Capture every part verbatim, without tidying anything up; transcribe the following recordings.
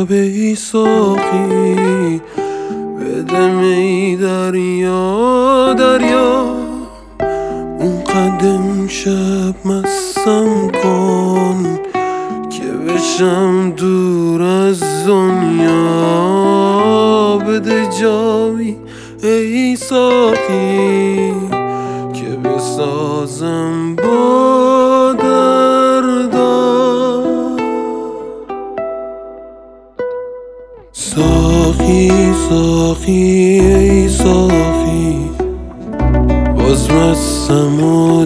شب ای ساقی بده می دریا دریا، اون قدم شب مستم کن که بشم دور از دنیا. بده جایی ای ساقی که بسازم با دردا. ساقی ساقی ای ساقی، باز مستم و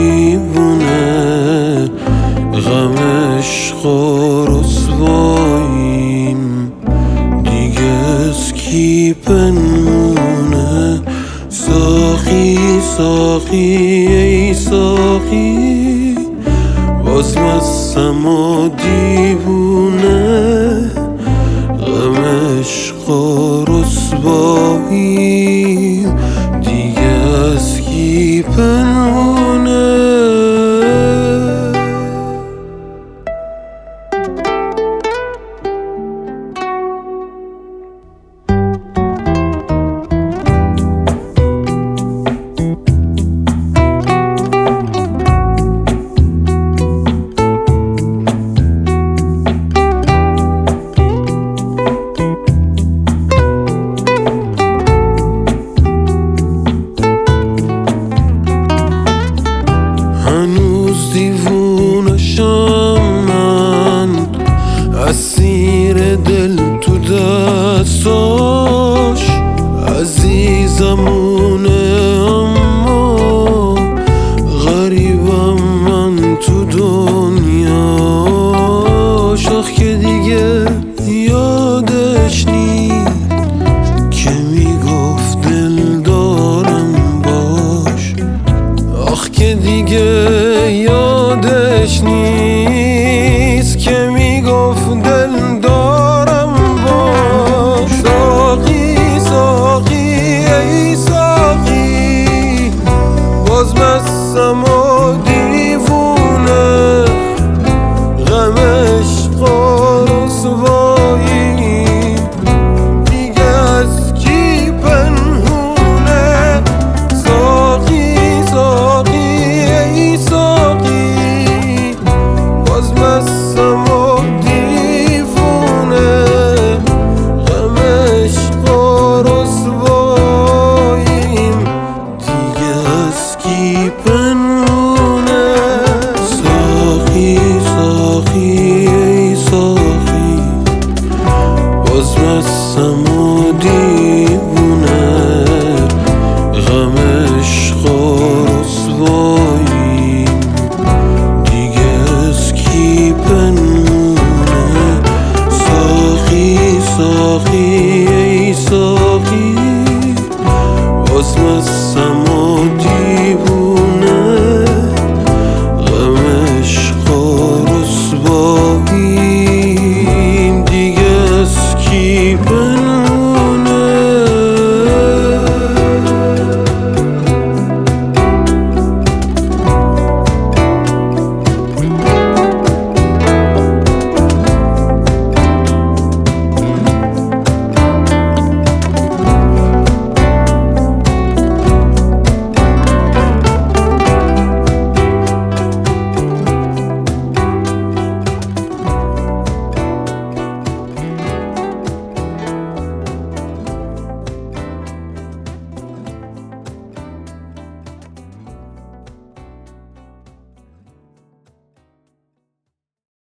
دیوونه، غم عشق و رسواییم دیگه از کی پنهونه. ساقی ساقی ای ساقی، باز مستم و دیوونه، غم عشق و رسوایی